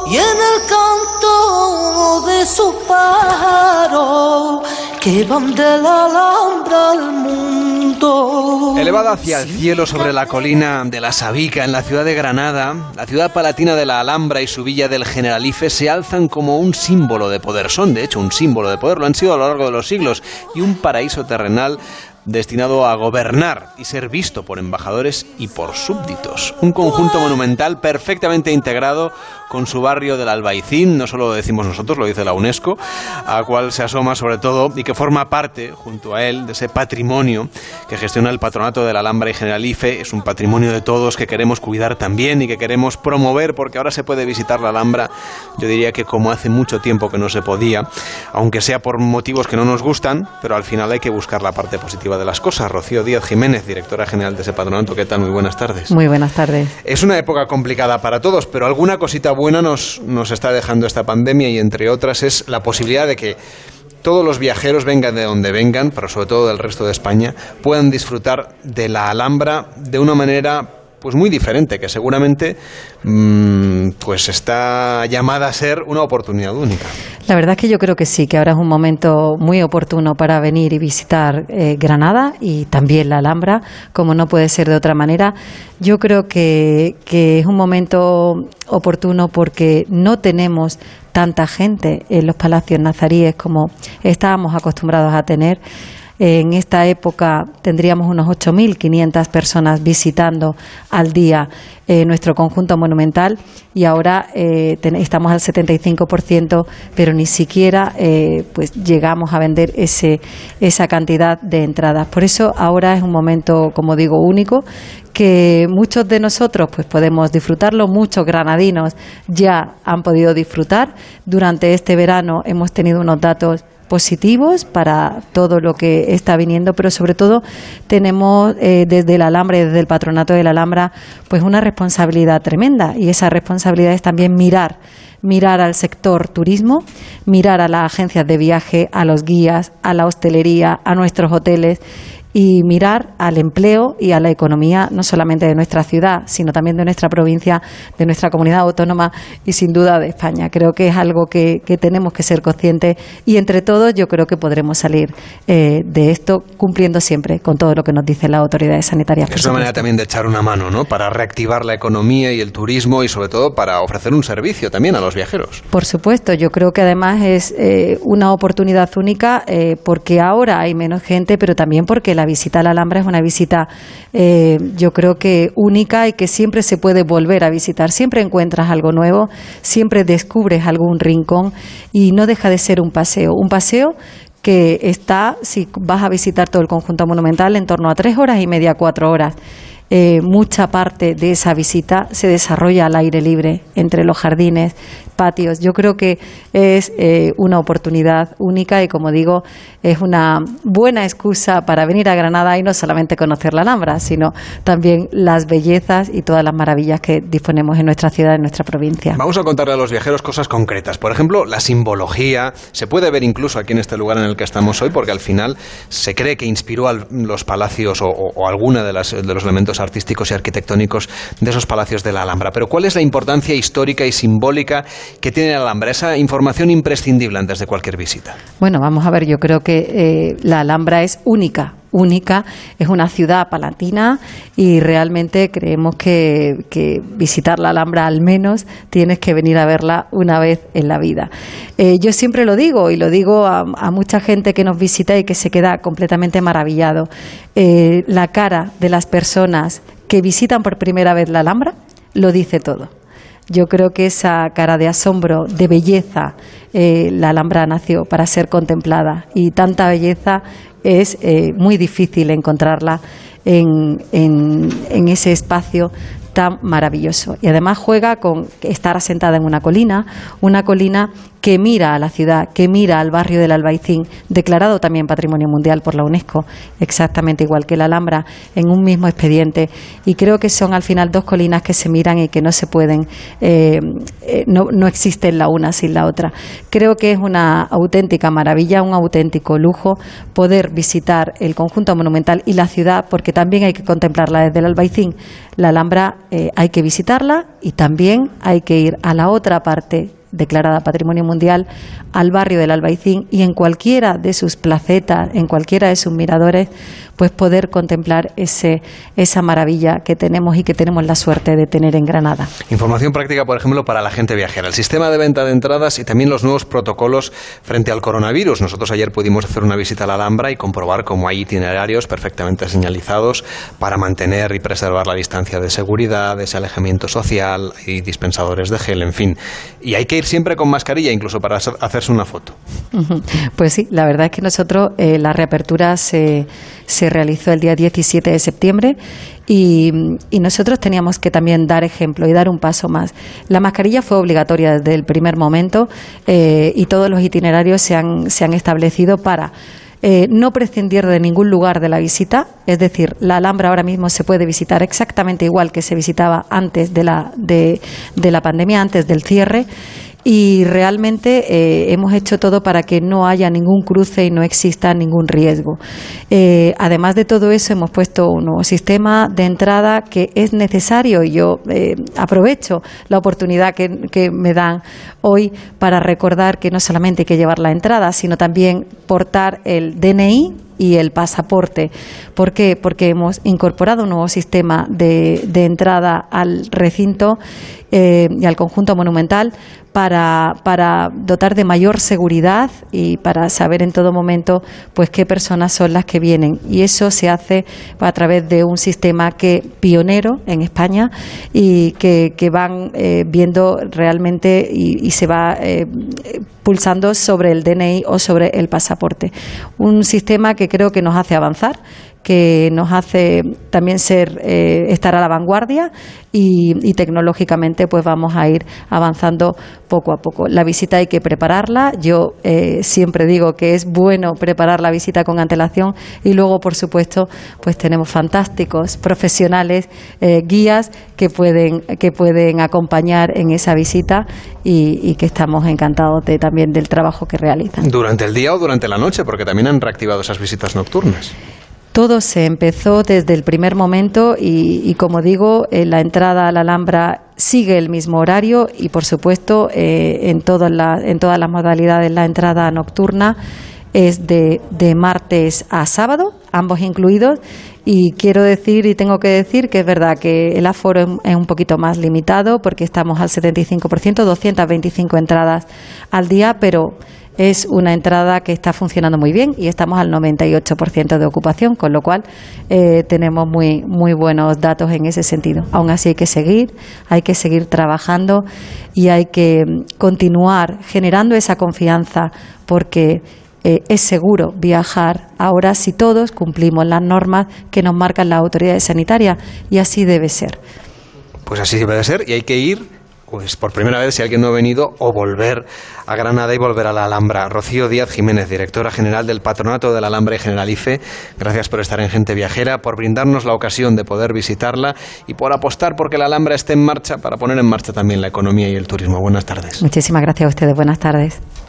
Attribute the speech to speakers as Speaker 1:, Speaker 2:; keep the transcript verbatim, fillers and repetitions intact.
Speaker 1: y en el canto de sus pájaros que van de la Alhambra al mundo.
Speaker 2: Elevada hacia el cielo sobre la colina de la Sabica, en la ciudad de Granada, la ciudad palatina de la Alhambra y su villa del Generalife se alzan como un símbolo de poder. Son, de hecho, un símbolo de poder. Lo han sido a lo largo de los siglos, y un paraíso terrenal destinado a gobernar y ser visto por embajadores y por súbditos. Un conjunto monumental perfectamente integrado con su barrio del Albaicín, no solo lo decimos nosotros, lo dice la UNESCO, a cual se asoma sobre todo y que forma parte, junto a él, de ese patrimonio que gestiona el Patronato de la Alhambra y Generalife. Es un patrimonio de todos que queremos cuidar también y que queremos promover, porque ahora se puede visitar la Alhambra, yo diría que como hace mucho tiempo que no se podía, aunque sea por motivos que no nos gustan, pero al final hay que buscar la parte positiva de las cosas. Rocío Díaz Jiménez, directora general de ese patronato, ¿qué tal? Muy buenas tardes.
Speaker 3: Muy buenas tardes.
Speaker 2: Es una época complicada para todos, pero alguna cosita buena nos, nos está dejando esta pandemia, y entre otras es la posibilidad de que todos los viajeros, vengan de donde vengan, pero sobre todo del resto de España, puedan disfrutar de la Alhambra de una manera pues muy diferente, que seguramente mmm, pues está llamada a ser una oportunidad única.
Speaker 3: La verdad es que yo creo que sí, que ahora es un momento muy oportuno para venir y visitar eh, Granada y también la Alhambra, como no puede ser de otra manera. Yo creo que, que es un momento oportuno porque no tenemos tanta gente en los palacios nazaríes como estábamos acostumbrados a tener. En esta época tendríamos unos ocho mil quinientas personas visitando al día eh, nuestro conjunto monumental, y ahora eh, ten, estamos al setenta y cinco por ciento, pero ni siquiera eh, pues llegamos a vender ese, esa cantidad de entradas. Por eso ahora es un momento, como digo, único, que muchos de nosotros pues podemos disfrutarlo. Muchos granadinos ya han podido disfrutar. Durante este verano hemos tenido unos datos positivos para todo lo que está viniendo, pero sobre todo tenemos eh, desde la Alhambra y desde el Patronato de la Alhambra pues una responsabilidad tremenda, y esa responsabilidad es también mirar mirar al sector turismo, mirar a las agencias de viaje, a los guías, a la hostelería, a nuestros hoteles, y mirar al empleo y a la economía no solamente de nuestra ciudad, sino también de nuestra provincia, de nuestra comunidad autónoma y sin duda de España. Creo que es algo que, que tenemos que ser conscientes, y entre todos yo creo que podremos salir eh, de esto cumpliendo siempre con todo lo que nos dicen las autoridades sanitarias.
Speaker 2: Es una manera también de echar una mano, ¿no?, para reactivar la economía y el turismo, y sobre todo para ofrecer un servicio también a los viajeros.
Speaker 3: Por supuesto, yo creo que además es eh, una oportunidad única eh, porque ahora hay menos gente, pero también porque la La visita a la Alhambra es una visita, eh, yo creo que única, y que siempre se puede volver a visitar. Siempre encuentras algo nuevo, siempre descubres algún rincón, y no deja de ser un paseo. Un paseo que está, si vas a visitar todo el conjunto monumental, en torno a tres horas y media, cuatro horas. Eh, mucha parte de esa visita se desarrolla al aire libre, entre los jardines, patios. Yo creo que es eh, una oportunidad única, y como digo, es una buena excusa para venir a Granada y no solamente conocer la Alhambra, sino también las bellezas y todas las maravillas que disponemos en nuestra ciudad, en nuestra provincia.
Speaker 2: Vamos a contarle a los viajeros cosas concretas. Por ejemplo, la simbología se puede ver incluso aquí en este lugar en el que estamos hoy, porque al final se cree que inspiró a los palacios o, o, o alguna de, las, de los elementos artísticos y arquitectónicos de esos palacios de la Alhambra. Pero ¿cuál es la importancia histórica y simbólica que tiene la Alhambra? Esa información imprescindible antes de cualquier visita.
Speaker 3: Bueno, vamos a ver, yo creo que eh, la Alhambra es única. única, es una ciudad palatina, y realmente creemos que, que visitar la Alhambra al menos tienes que venir a verla una vez en la vida. Eh, yo siempre lo digo, y lo digo a, a mucha gente que nos visita y que se queda completamente maravillado. Eh, la cara de las personas que visitan por primera vez la Alhambra lo dice todo. Yo creo que esa cara de asombro, de belleza, eh, la Alhambra nació para ser contemplada, y tanta belleza es eh, muy difícil encontrarla en, en, en ese espacio tan maravilloso. Y además juega con estar asentada en una colina, una colina que mira a la ciudad, que mira al barrio del Albaicín, declarado también Patrimonio Mundial por la UNESCO, exactamente igual que la Alhambra, en un mismo expediente. Y creo que son al final dos colinas que se miran y que no se pueden, eh, eh, no, no existen la una sin la otra. Creo que es una auténtica maravilla, un auténtico lujo poder visitar el conjunto monumental y la ciudad, porque también hay que contemplarla desde el Albaicín. La Alhambra eh, hay que visitarla y también hay que ir a la otra parte declarada Patrimonio Mundial, al barrio del Albaicín, y en cualquiera de sus placetas, en cualquiera de sus miradores, pues poder contemplar ese, esa maravilla que tenemos y que tenemos la suerte de tener en Granada.
Speaker 2: Información práctica, por ejemplo, para la gente viajera. El sistema de venta de entradas y también los nuevos protocolos frente al coronavirus. Nosotros ayer pudimos hacer una visita a la Alhambra y comprobar cómo hay itinerarios perfectamente señalizados para mantener y preservar la distancia de seguridad, ese alejamiento social y dispensadores de gel, en fin. Y hay que ir siempre con mascarilla, incluso para hacerse una foto.
Speaker 3: Pues sí, la verdad es que nosotros eh, la reapertura se, se realizó el día diecisiete de septiembre y, y nosotros teníamos que también dar ejemplo y dar un paso más. La mascarilla fue obligatoria desde el primer momento eh, y todos los itinerarios se han, se han establecido para Eh, no prescindir de ningún lugar de la visita, es decir, la Alhambra ahora mismo se puede visitar exactamente igual que se visitaba antes de la, de, de la pandemia, antes del cierre. Y realmente eh, hemos hecho todo para que no haya ningún cruce y no exista ningún riesgo. Eh, además de todo eso, hemos puesto un nuevo sistema de entrada que es necesario, y yo eh, aprovecho la oportunidad que, que me dan hoy para recordar que no solamente hay que llevar la entrada, sino también portar el D N I y el pasaporte. ¿Por qué? Porque hemos incorporado un nuevo sistema de, de entrada al recinto eh, y al conjunto monumental para, para dotar de mayor seguridad y para saber en todo momento pues qué personas son las que vienen. Y eso se hace a través de un sistema que pionero en España y que, que van eh, viendo realmente y, y se va eh, pulsando sobre el D N I o sobre el pasaporte. Un sistema que creo que nos hace avanzar, que nos hace también ser eh, estar a la vanguardia y, y tecnológicamente pues vamos a ir avanzando poco a poco. La visita hay que prepararla. Yo eh, siempre digo que es bueno preparar la visita con antelación y luego, por supuesto, pues tenemos fantásticos profesionales, eh, guías que pueden que pueden acompañar en esa visita y, y que estamos encantados de, también del trabajo que realizan.
Speaker 2: ¿Durante el día o durante la noche? Porque también han reactivado esas visitas nocturnas.
Speaker 3: Todo se empezó desde el primer momento y, y como digo, eh, la entrada a la Alhambra sigue el mismo horario y, por supuesto, eh, en, todas la, en todas las modalidades la entrada nocturna es de, de martes a sábado, ambos incluidos. Y quiero decir y tengo que decir que es verdad que el aforo es, es un poquito más limitado porque estamos al setenta y cinco por ciento, doscientas veinticinco entradas al día, pero es una entrada que está funcionando muy bien y estamos al noventa y ocho por ciento de ocupación, con lo cual eh, tenemos muy, muy buenos datos en ese sentido. Aún así hay que seguir, hay que seguir trabajando y hay que continuar generando esa confianza porque eh, es seguro viajar ahora si todos cumplimos las normas que nos marcan las autoridades sanitarias y así debe ser.
Speaker 2: Pues así debe de ser y hay que ir pues por primera vez si alguien no ha venido o volver a Granada y volver a la Alhambra. Rocío Díaz Jiménez, directora general del Patronato de la Alhambra y Generalife, gracias por estar en Gente Viajera, por brindarnos la ocasión de poder visitarla y por apostar porque la Alhambra esté en marcha para poner en marcha también la economía y el turismo. Buenas tardes.
Speaker 3: Muchísimas gracias a ustedes. Buenas tardes.